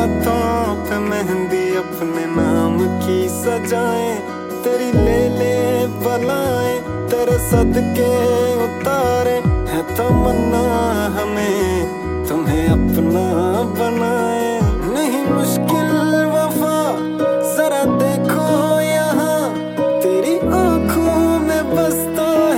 हाथों पे मेहंदी अपने नाम की सजाएं, तेरी ले ले बलाएं, तेरे सदके